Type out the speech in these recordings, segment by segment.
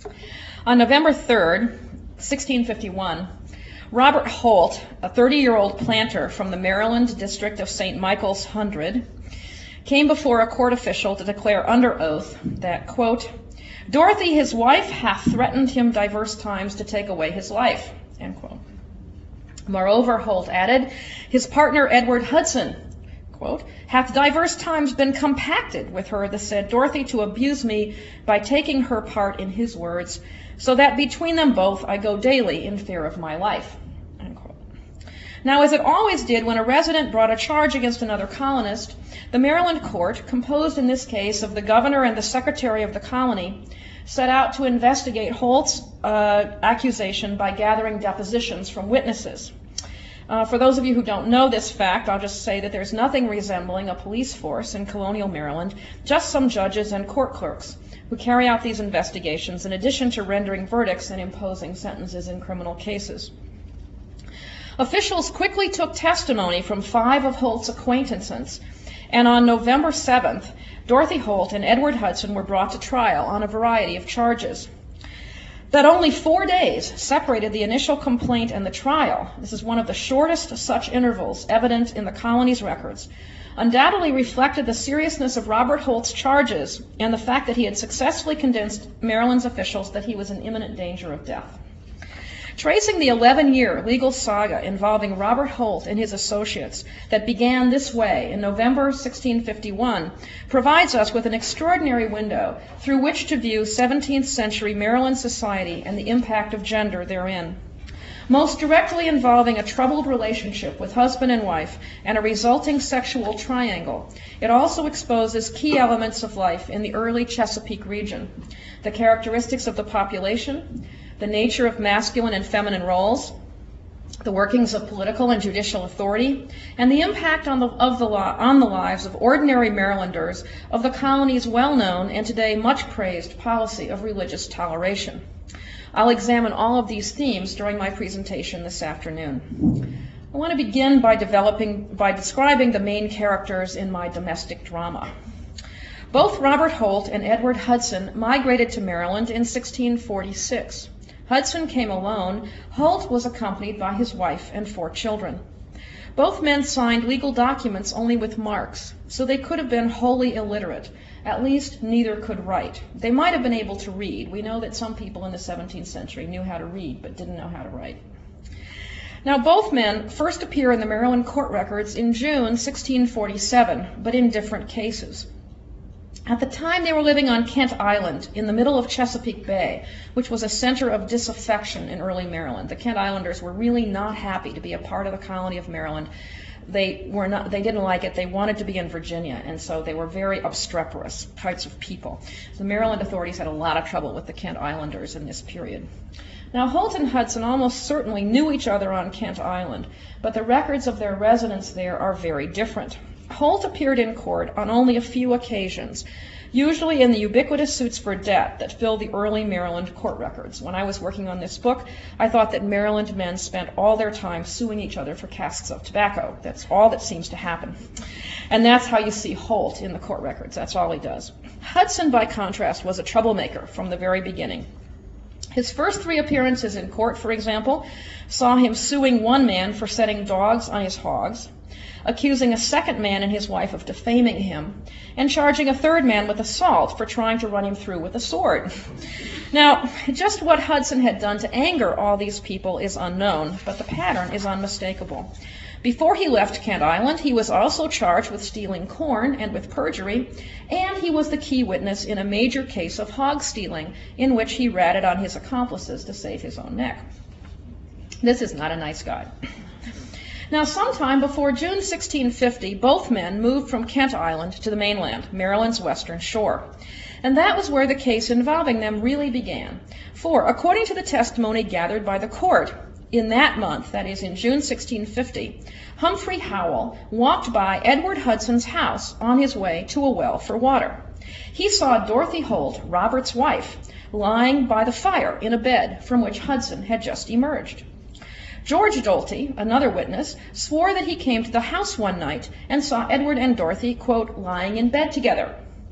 On November 3rd, 1651, Robert Holt, a 30-year-old planter from the Maryland district of St. Michael's Hundred, came before a court official to declare under oath that, quote, "Dorothy, his wife, hath threatened him divers times to take away his life," end quote. Moreover, Holt added, his partner Edward Hudson, quote, "hath divers times been compacted with her, the said Dorothy, to abuse me by taking her part in his words, so that between them both I go daily in fear of my life," end quote. Now, as it always did when a resident brought a charge against another colonist, the Maryland court, composed in this case of the governor and the secretary of the colony, set out to investigate Holt's accusation by gathering depositions from witnesses. For those of you who don't know this fact, I'll just say that there's nothing resembling a police force in colonial Maryland, just some judges and court clerks who carry out these investigations in addition to rendering verdicts and imposing sentences in criminal cases. Officials quickly took testimony from 5 of Holt's acquaintances, and on November 7th, Dorothy Holt and Edward Hudson were brought to trial on a variety of charges. That only 4 days separated the initial complaint and the trial, this is one of the shortest such intervals evident in the colony's records, undoubtedly reflected the seriousness of Robert Holt's charges and the fact that he had successfully convinced Maryland's officials that he was in imminent danger of death. Tracing the 11-year legal saga involving Robert Holt and his associates that began this way in November 1651 provides us with an extraordinary window through which to view 17th century Maryland society and the impact of gender therein. Most directly involving a troubled relationship with husband and wife and a resulting sexual triangle, it also exposes key elements of life in the early Chesapeake region: the characteristics of the population, the nature of masculine and feminine roles, the workings of political and judicial authority, and the impact on the lives of ordinary Marylanders of the colony's well-known and today much praised policy of religious toleration. I'll examine all of these themes during my presentation this afternoon. I want to begin by describing the main characters in my domestic drama. Both Robert Holt and Edward Hudson migrated to Maryland in 1646. Hudson came alone. Holt was accompanied by his wife and 4 children. Both men signed legal documents only with marks, so they could have been wholly illiterate. At least neither could write. They might have been able to read. We know that some people in the 17th century knew how to read but didn't know how to write. Now, both men first appear in the Maryland court records in June 1647, but in different cases. At the time, they were living on Kent Island in the middle of Chesapeake Bay, which was a center of disaffection in early Maryland. The Kent Islanders were really not happy to be a part of the colony of Maryland. They didn't like it. They wanted to be in Virginia, and so they were very obstreperous types of people. The Maryland authorities had a lot of trouble with the Kent Islanders in this period. Now, Holt and Hudson almost certainly knew each other on Kent Island, but the records of their residence there are very different. Holt appeared in court on only a few occasions, usually in the ubiquitous suits for debt that fill the early Maryland court records. When I was working on this book, I thought that Maryland men spent all their time suing each other for casks of tobacco. That's all that seems to happen. And that's how you see Holt in the court records. That's all he does. Hudson, by contrast, was a troublemaker from the very beginning. His first 3 appearances in court, for example, saw him suing one man for setting dogs on his hogs, accusing a second man and his wife of defaming him, and charging a third man with assault for trying to run him through with a sword. Now, just what Hudson had done to anger all these people is unknown, but the pattern is unmistakable. Before he left Kent Island, he was also charged with stealing corn and with perjury, and he was the key witness in a major case of hog stealing in which he ratted on his accomplices to save his own neck. This is not a nice guy. Now, sometime before June 1650, both men moved from Kent Island to the mainland, Maryland's western shore. And that was where the case involving them really began. For, according to the testimony gathered by the court, in that month, that is in June 1650, Humphrey Howell walked by Edward Hudson's house on his way to a well for water. He saw Dorothy Holt, Robert's wife, lying by the fire in a bed from which Hudson had just emerged. George Dolte, another witness, swore that he came to the house one night and saw Edward and Dorothy, quote, lying in bed together.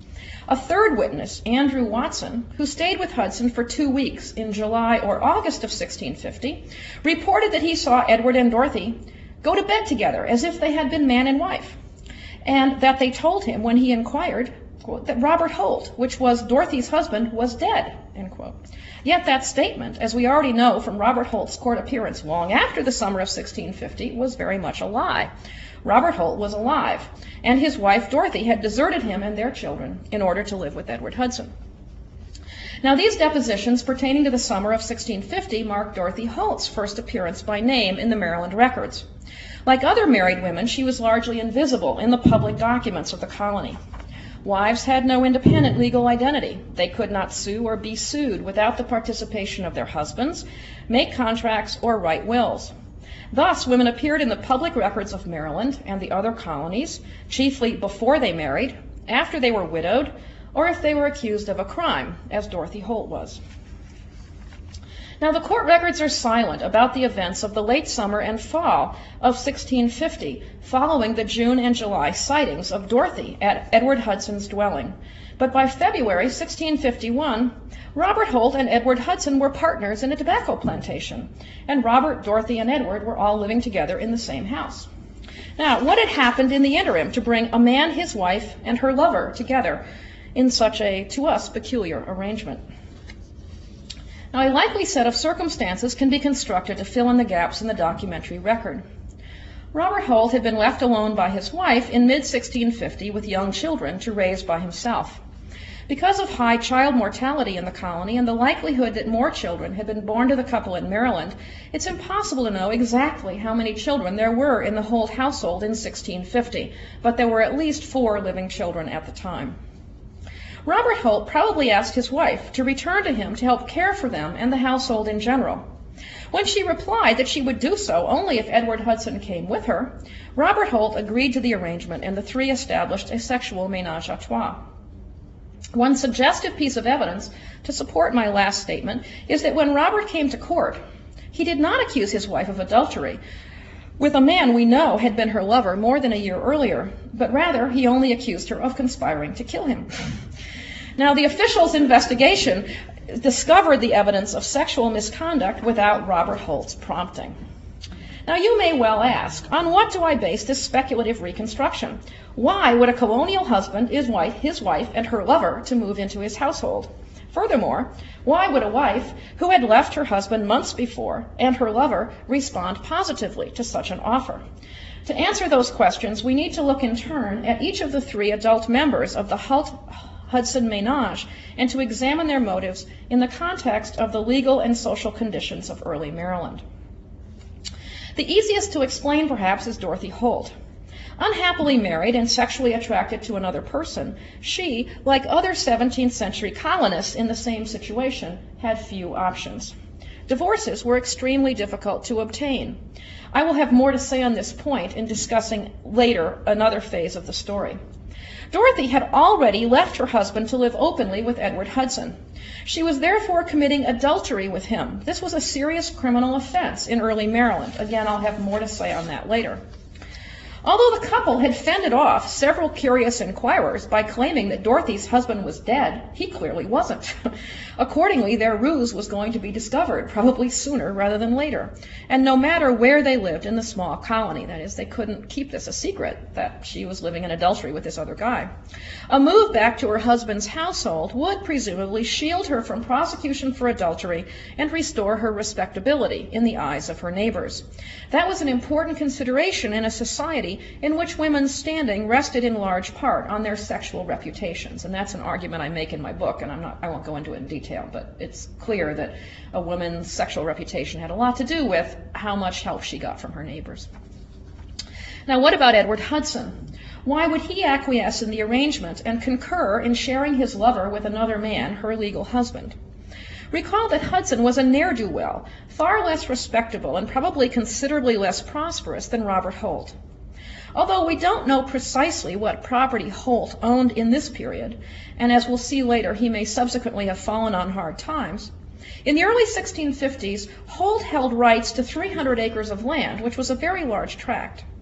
A third witness, Andrew Watson, who stayed with Hudson for 2 weeks in July or August of 1650, reported that he saw Edward and Dorothy go to bed together as if they had been man and wife, and that they told him when he inquired, quote, that Robert Holt, which was Dorothy's husband, was dead, end quote. Yet that statement, as we already know from Robert Holt's court appearance long after the summer of 1650, was very much a lie. Robert Holt was alive, and his wife Dorothy had deserted him and their children in order to live with Edward Hudson. Now, these depositions pertaining to the summer of 1650 mark Dorothy Holt's first appearance by name in the Maryland records. Like other married women, she was largely invisible in the public documents of the colony. Wives had no independent legal identity. They could not sue or be sued without the participation of their husbands, make contracts, or write wills. Thus, women appeared in the public records of Maryland and the other colonies, chiefly before they married, after they were widowed, or if they were accused of a crime, as Dorothy Holt was. Now, the court records are silent about the events of the late summer and fall of 1650, following the June and July sightings of Dorothy at Edward Hudson's dwelling. But by February 1651, Robert Holt and Edward Hudson were partners in a tobacco plantation, and Robert, Dorothy, and Edward were all living together in the same house. Now, what had happened in the interim to bring a man, his wife, and her lover together in such a, to us, peculiar arrangement? Now, a likely set of circumstances can be constructed to fill in the gaps in the documentary record. Robert Holt had been left alone by his wife in mid-1650 with young children to raise by himself. Because of high child mortality in the colony and the likelihood that more children had been born to the couple in Maryland, it's impossible to know exactly how many children there were in the Holt household in 1650, but there were at least 4 living children at the time. Robert Holt probably asked his wife to return to him to help care for them and the household in general. When she replied that she would do so only if Edward Hudson came with her, Robert Holt agreed to the arrangement, and the three established a sexual ménage à trois. One suggestive piece of evidence to support my last statement is that when Robert came to court, he did not accuse his wife of adultery with a man we know had been her lover more than a year earlier, but rather he only accused her of conspiring to kill him. Now, the officials' investigation discovered the evidence of sexual misconduct without Robert Holt's prompting. Now, you may well ask, on what do I base this speculative reconstruction? Why would a colonial husband invite his wife and her lover to move into his household? Furthermore, why would a wife who had left her husband months before and her lover respond positively to such an offer? To answer those questions, we need to look in turn at each of the 3 adult members of the Holt-Hudson ménage and to examine their motives in the context of the legal and social conditions of early Maryland. The easiest to explain, perhaps, is Dorothy Holt. Unhappily married and sexually attracted to another person, she, like other 17th century colonists in the same situation, had few options. Divorces were extremely difficult to obtain. I will have more to say on this point in discussing later another phase of the story. Dorothy had already left her husband to live openly with Edward Hudson. She was therefore committing adultery with him. This was a serious criminal offense in early Maryland. Again, I'll have more to say on that later. Although the couple had fended off several curious inquirers by claiming that Dorothy's husband was dead, he clearly wasn't. Accordingly, their ruse was going to be discovered, probably sooner rather than later. And no matter where they lived in the small colony, that is, they couldn't keep this a secret, that she was living in adultery with this other guy. A move back to her husband's household would presumably shield her from prosecution for adultery and restore her respectability in the eyes of her neighbors. That was an important consideration in a society in which women's standing rested in large part on their sexual reputations. And that's an argument I make in my book, and I won't go into it in detail, but it's clear that a woman's sexual reputation had a lot to do with how much help she got from her neighbors. Now, what about Edward Hudson? Why would he acquiesce in the arrangement and concur in sharing his lover with another man, her legal husband? Recall that Hudson was a ne'er-do-well, far less respectable and probably considerably less prosperous than Robert Holt. Although we don't know precisely what property Holt owned in this period, and as we'll see later, he may subsequently have fallen on hard times, in the early 1650s, Holt held rights to 300 acres of land, which was a very large tract.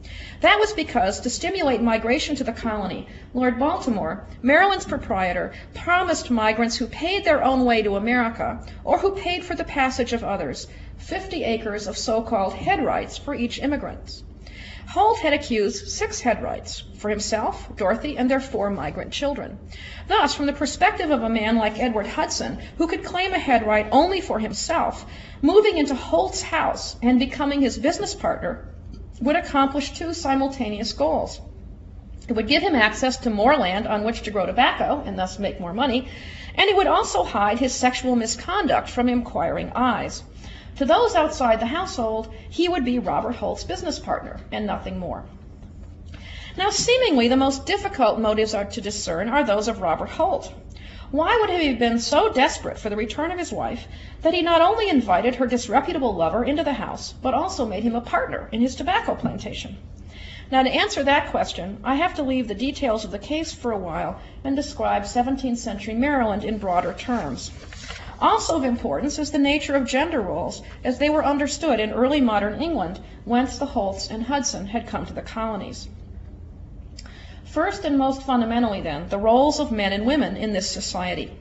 That was because, to stimulate migration to the colony, Lord Baltimore, Maryland's proprietor, promised migrants who paid their own way to America, or who paid for the passage of others, 50 acres of so-called head rights for each immigrant. Holt had accused 6 head rights for himself, Dorothy, and their 4 migrant children. Thus, from the perspective of a man like Edward Hudson, who could claim a head right only for himself, moving into Holt's house and becoming his business partner would accomplish 2 simultaneous goals. It would give him access to more land on which to grow tobacco and thus make more money, and it would also hide his sexual misconduct from inquiring eyes. To those outside the household, he would be Robert Holt's business partner and nothing more. Now, seemingly the most difficult motives to discern are those of Robert Holt. Why would he have been so desperate for the return of his wife that he not only invited her disreputable lover into the house, but also made him a partner in his tobacco plantation? Now, to answer that question, I have to leave the details of the case for a while and describe 17th century Maryland in broader terms. Also of importance is the nature of gender roles as they were understood in early modern England, whence the Holts and Hudson had come to the colonies. First and most fundamentally, then, the roles of men and women in this society.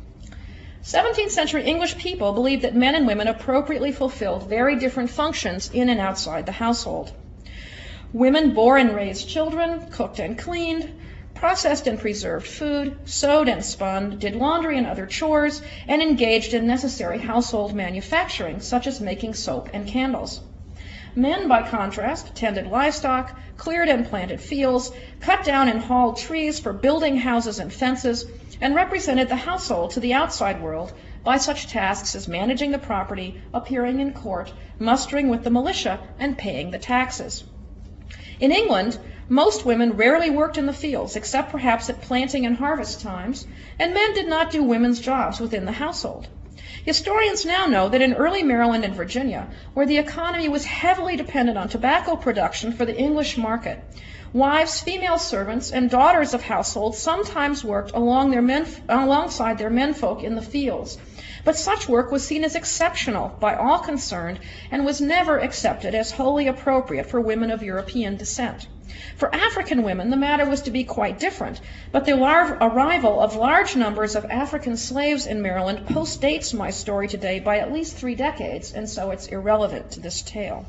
17th century English people believed that men and women appropriately fulfilled very different functions in and outside the household. Women bore and raised children, cooked and cleaned, processed and preserved food, sewed and spun, did laundry and other chores, and engaged in necessary household manufacturing, such as making soap and candles. Men, by contrast, tended livestock, cleared and planted fields, cut down and hauled trees for building houses and fences, and represented the household to the outside world by such tasks as managing the property, appearing in court, mustering with the militia, and paying the taxes. In England, most women rarely worked in the fields, except perhaps at planting and harvest times, and men did not do women's jobs within the household. Historians now know that in early Maryland and Virginia, where the economy was heavily dependent on tobacco production for the English market, wives, female servants, and daughters of households sometimes worked alongside their menfolk in the fields. But such work was seen as exceptional by all concerned and was never accepted as wholly appropriate for women of European descent. For African women, the matter was to be quite different, but the arrival of large numbers of African slaves in Maryland postdates my story today by at least 3 decades, and so it's irrelevant to this tale.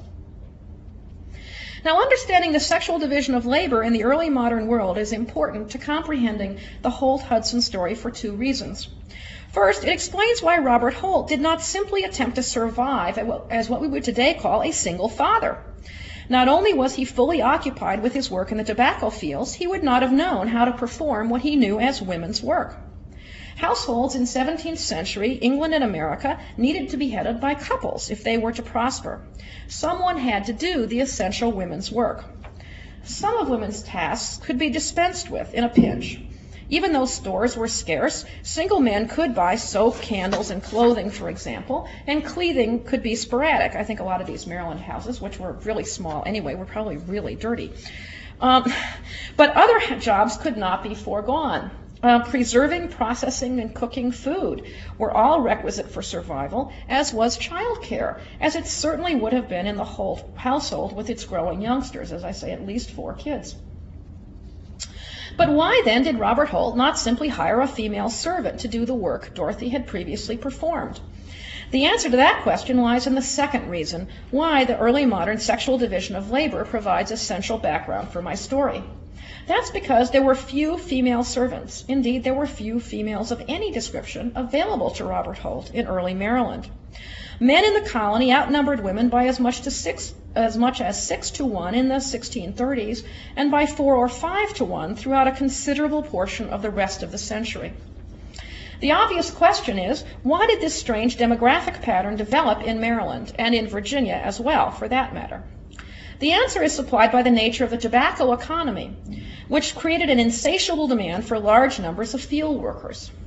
Now, understanding the sexual division of labor in the early modern world is important to comprehending the Holt-Hudson story for 2 reasons. First, it explains why Robert Holt did not simply attempt to survive as what we would today call a single father. Not only was he fully occupied with his work in the tobacco fields, he would not have known how to perform what he knew as women's work. Households in 17th century England and America needed to be headed by couples if they were to prosper. Someone had to do the essential women's work. Some of women's tasks could be dispensed with in a pinch. Even though stores were scarce, single men could buy soap, candles, and clothing, for example, and cleaning could be sporadic. I think a lot of these Maryland houses, which were really small anyway, were probably really dirty. But other jobs could not be foregone. Preserving, processing, and cooking food were all requisite for survival, as was childcare, as it certainly would have been in the Holt household with its growing youngsters, as I say, at least 4 kids. But why then did Robert Holt not simply hire a female servant to do the work Dorothy had previously performed? The answer to that question lies in the second reason why the early modern sexual division of labor provides essential background for my story. That's because there were few female servants. Indeed, there were few females of any description available to Robert Holt in early Maryland. Men in the colony outnumbered women by as much as 6 to 1 in the 1630s, and by 4 or 5 to 1 throughout a considerable portion of the rest of the century. The obvious question is, why did this strange demographic pattern develop in Maryland, and in Virginia as well, for that matter? The answer is supplied by the nature of the tobacco economy, which created an insatiable demand for large numbers of field workers.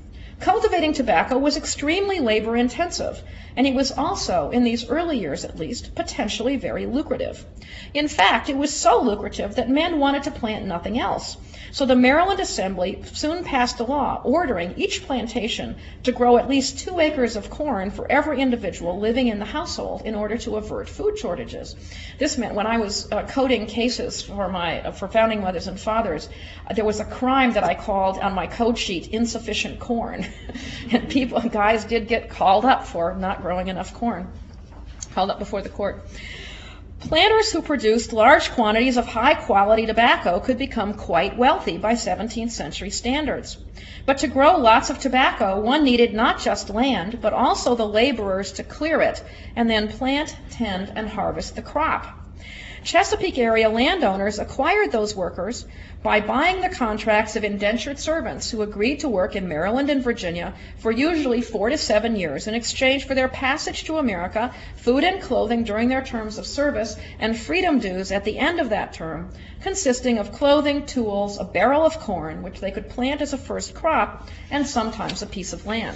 Cultivating tobacco was extremely labor intensive, and it was also, in these early years at least, potentially very lucrative. In fact, it was so lucrative that men wanted to plant nothing else. So the Maryland Assembly soon passed a law ordering each plantation to grow at least 2 acres of corn for every individual living in the household in order to avert food shortages. This meant when I was coding cases for founding mothers and fathers, there was a crime that I called on my code sheet insufficient corn. And guys did get called up for not growing enough corn, called up before the court. Planters who produced large quantities of high-quality tobacco could become quite wealthy by 17th century standards. But to grow lots of tobacco, one needed not just land, but also the laborers to clear it and then plant, tend, and harvest the crop. Chesapeake area landowners acquired those workers by buying the contracts of indentured servants who agreed to work in Maryland and Virginia for usually 4 to 7 years in exchange for their passage to America, food and clothing during their terms of service, and freedom dues at the end of that term, consisting of clothing, tools, a barrel of corn, which they could plant as a first crop, and sometimes a piece of land.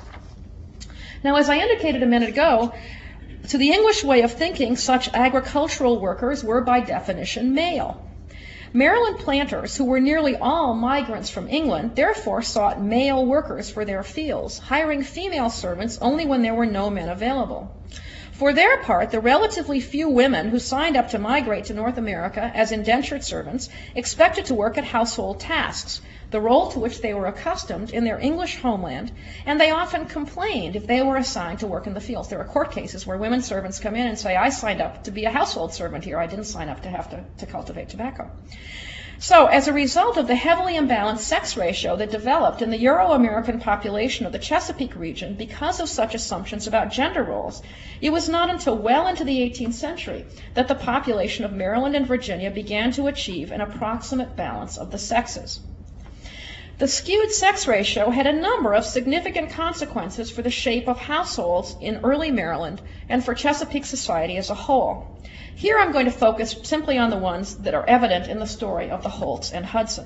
Now, as I indicated a minute ago, to the English way of thinking, such agricultural workers were by definition male. Maryland planters, who were nearly all migrants from England, therefore sought male workers for their fields, hiring female servants only when there were no men available. For their part, the relatively few women who signed up to migrate to North America as indentured servants expected to work at household tasks, the role to which they were accustomed in their English homeland, and they often complained if they were assigned to work in the fields. There are court cases where women servants come in and say, I signed up to be a household servant here. I didn't sign up to have to cultivate tobacco. So, as a result of the heavily imbalanced sex ratio that developed in the Euro-American population of the Chesapeake region because of such assumptions about gender roles, it was not until well into the 18th century that the population of Maryland and Virginia began to achieve an approximate balance of the sexes. The skewed sex ratio had a number of significant consequences for the shape of households in early Maryland and for Chesapeake society as a whole. Here I'm going to focus simply on the ones that are evident in the story of the Holts and Hudson.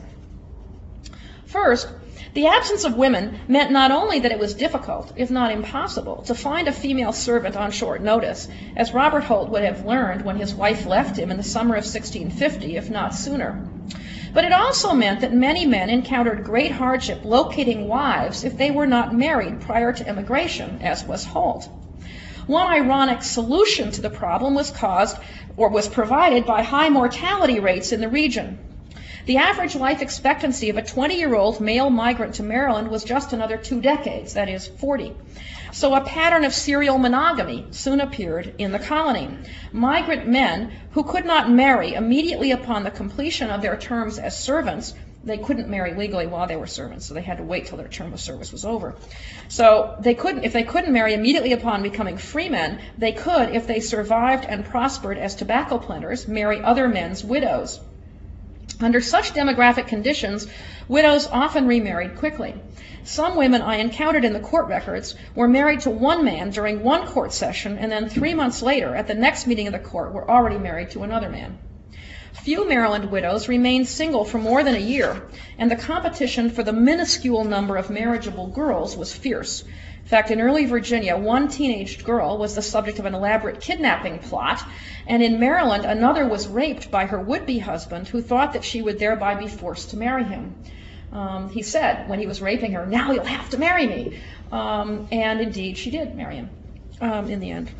First, the absence of women meant not only that it was difficult, if not impossible, to find a female servant on short notice, as Robert Holt would have learned when his wife left him in the summer of 1650, if not sooner. But it also meant that many men encountered great hardship locating wives if they were not married prior to immigration, as was Holt. One ironic solution to the problem was provided by high mortality rates in the region. The average life expectancy of a 20-year-old male migrant to Maryland was just another 2 decades, that is, 40. So a pattern of serial monogamy soon appeared in the colony. Migrant men who could not marry immediately upon the completion of their terms as servants, they couldn't marry legally while they were servants, so they had to wait till their term of service was over. So if they couldn't marry immediately upon becoming freemen, they could, if they survived and prospered as tobacco planters, marry other men's widows. Under such demographic conditions, widows often remarried quickly. Some women I encountered in the court records were married to one man during one court session, and then 3 months later, at the next meeting of the court, were already married to another man. Few Maryland widows remained single for more than a year, and the competition for the minuscule number of marriageable girls was fierce. In fact, in early Virginia, one teenaged girl was the subject of an elaborate kidnapping plot, and in Maryland, another was raped by her would-be husband, who thought that she would thereby be forced to marry him. He said, when he was raping her, "Now you'll have to marry me." And indeed, she did marry him in the end.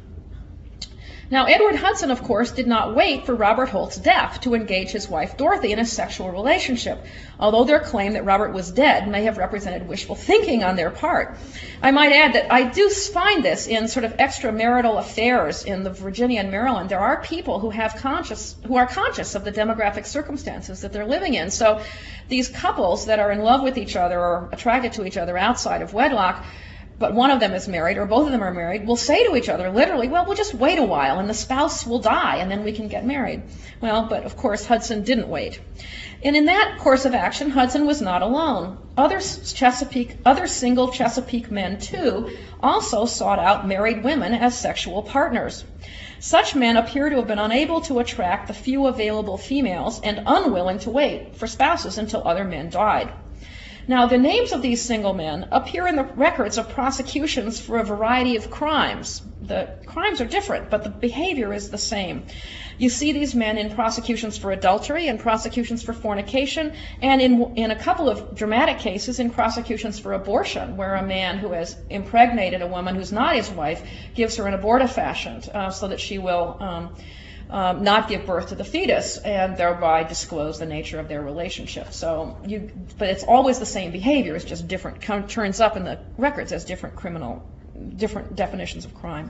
Now, Edward Hudson, of course, did not wait for Robert Holt's death to engage his wife Dorothy in a sexual relationship, although their claim that Robert was dead may have represented wishful thinking on their part. I might add that I do find this in sort of extramarital affairs in the Virginia and Maryland. There are people who are conscious of the demographic circumstances that they're living in. So these couples that are in love with each other or attracted to each other outside of wedlock, but one of them is married or both of them are married, will say to each other literally, well, we'll just wait a while and the spouse will die and then we can get married. Well, but of course Hudson didn't wait. And in that course of action, Hudson was not alone. Other single Chesapeake men, too, also sought out married women as sexual partners. Such men appear to have been unable to attract the few available females and unwilling to wait for spouses until other men died. Now, the names of these single men appear in the records of prosecutions for a variety of crimes. The crimes are different, but the behavior is the same. You see these men in prosecutions for adultery and prosecutions for fornication, and in a couple of dramatic cases in prosecutions for abortion, where a man who has impregnated a woman who's not his wife gives her an abortifacient so that she will not give birth to the fetus and thereby disclose the nature of their relationship. But it's always the same behavior. It's just different, turns up in the records as different definitions of crime.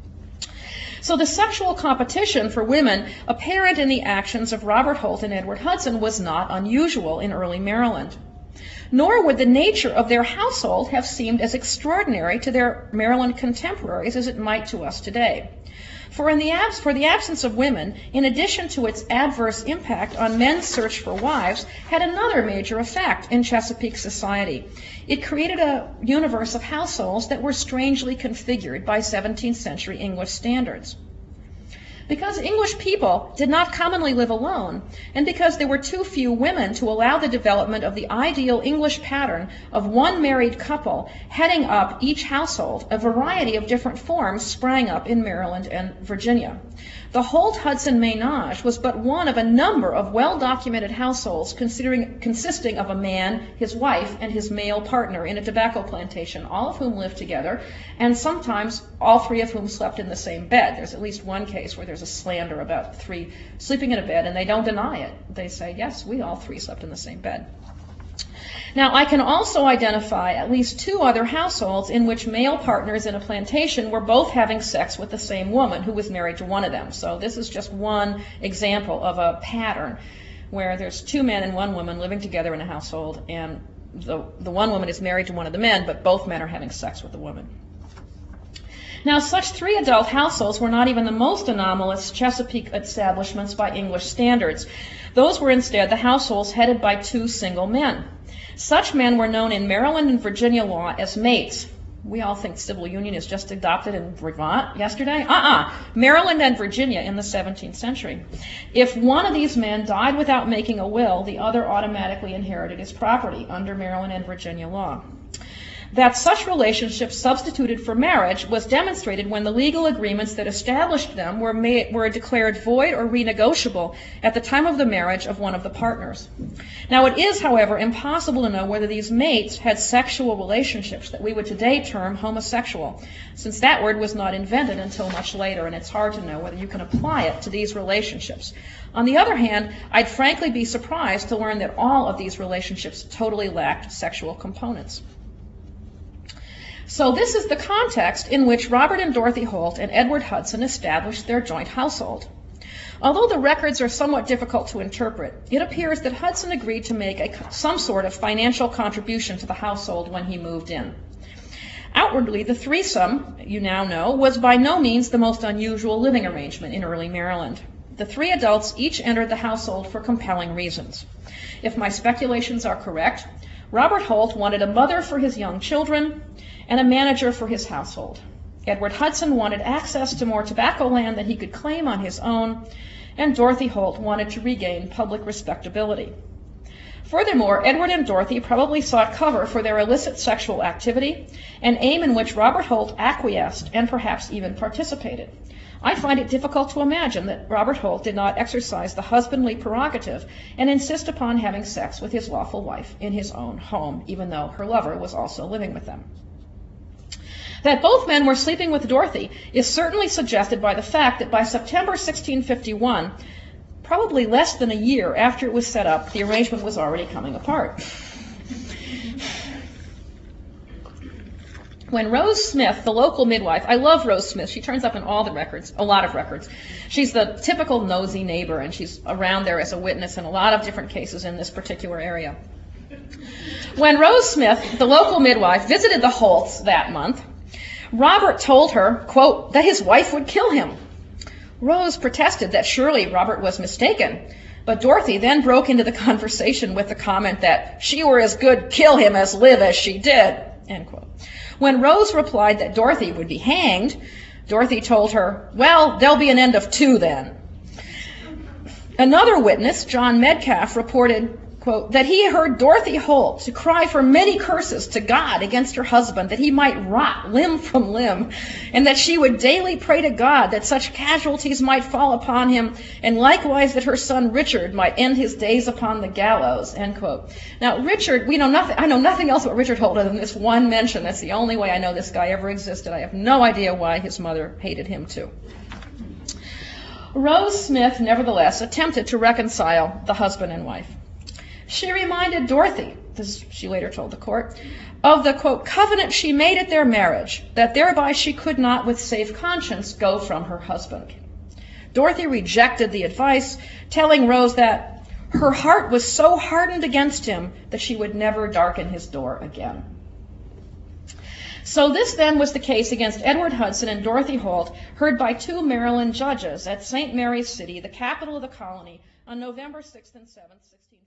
So the sexual competition for women apparent in the actions of Robert Holt and Edward Hudson was not unusual in early Maryland. Nor would the nature of their household have seemed as extraordinary to their Maryland contemporaries as it might to us today. For the absence of women, in addition to its adverse impact on men's search for wives, had another major effect in Chesapeake society. It created a universe of households that were strangely configured by 17th century English standards. Because English people did not commonly live alone, and because there were too few women to allow the development of the ideal English pattern of one married couple heading up each household, a variety of different forms sprang up in Maryland and Virginia. The Holt-Hudson ménage was but one of a number of well-documented households consisting of a man, his wife, and his male partner in a tobacco plantation, all of whom lived together, and sometimes all three of whom slept in the same bed. There's at least one case where there's a slander about three sleeping in a bed, and they don't deny it. They say, yes, we all three slept in the same bed. Now, I can also identify at least two other households in which male partners in a plantation were both having sex with the same woman who was married to one of them. So this is just one example of a pattern where there's two men and one woman living together in a household, and the one woman is married to one of the men, but both men are having sex with the woman. Now, such three adult households were not even the most anomalous Chesapeake establishments by English standards. Those were instead the households headed by two single men. Such men were known in Maryland and Virginia law as mates. We all think civil union is just adopted in Vermont yesterday. Maryland and Virginia in the 17th century. If one of these men died without making a will, the other automatically inherited his property under Maryland and Virginia law. That such relationships substituted for marriage was demonstrated when the legal agreements that established them were declared void or renegotiable at the time of the marriage of one of the partners. Now, it is, however, impossible to know whether these mates had sexual relationships that we would today term homosexual, since that word was not invented until much later, and it's hard to know whether you can apply it to these relationships. On the other hand, I'd frankly be surprised to learn that all of these relationships totally lacked sexual components. So this is the context in which Robert and Dorothy Holt and Edward Hudson established their joint household. Although the records are somewhat difficult to interpret, it appears that Hudson agreed to make some sort of financial contribution to the household when he moved in. Outwardly, the threesome, you now know, was by no means the most unusual living arrangement in early Maryland. The three adults each entered the household for compelling reasons. If my speculations are correct, Robert Holt wanted a mother for his young children and a manager for his household. Edward Hudson wanted access to more tobacco land than he could claim on his own, and Dorothy Holt wanted to regain public respectability. Furthermore, Edward and Dorothy probably sought cover for their illicit sexual activity, an aim in which Robert Holt acquiesced and perhaps even participated. I find it difficult to imagine that Robert Holt did not exercise the husbandly prerogative and insist upon having sex with his lawful wife in his own home, even though her lover was also living with them. That both men were sleeping with Dorothy is certainly suggested by the fact that by September 1651, probably less than a year after it was set up, the arrangement was already coming apart. When Rose Smith, the local midwife, I love Rose Smith, she turns up in all the records, a lot of records. She's the typical nosy neighbor, and she's around there as a witness in a lot of different cases in this particular area. When Rose Smith, the local midwife, visited the Holts that month, Robert told her, quote, that his wife would kill him. Rose protested that surely Robert was mistaken, but Dorothy then broke into the conversation with the comment that she were as good kill him as live as she did, end quote. When Rose replied that Dorothy would be hanged, Dorothy told her, well, there'll be an end of two then. Another witness, John Metcalf, reported, quote, that he heard Dorothy Holt to cry for many curses to God against her husband, that he might rot limb from limb, and that she would daily pray to God that such casualties might fall upon him, and likewise that her son Richard might end his days upon the gallows, end quote. Now, Richard, I know nothing else about Richard Holt other than this one mention. That's the only way I know this guy ever existed. I have no idea why his mother hated him too. Rose Smith, nevertheless, attempted to reconcile the husband and wife. She reminded Dorothy, this she later told the court, of the, quote, covenant she made at their marriage, that thereby she could not with safe conscience go from her husband. Dorothy rejected the advice, telling Rose that her heart was so hardened against him that she would never darken his door again. So this then was the case against Edward Hudson and Dorothy Holt, heard by 2 Maryland judges at St. Mary's City, the capital of the colony, on November 6th and 7th, 16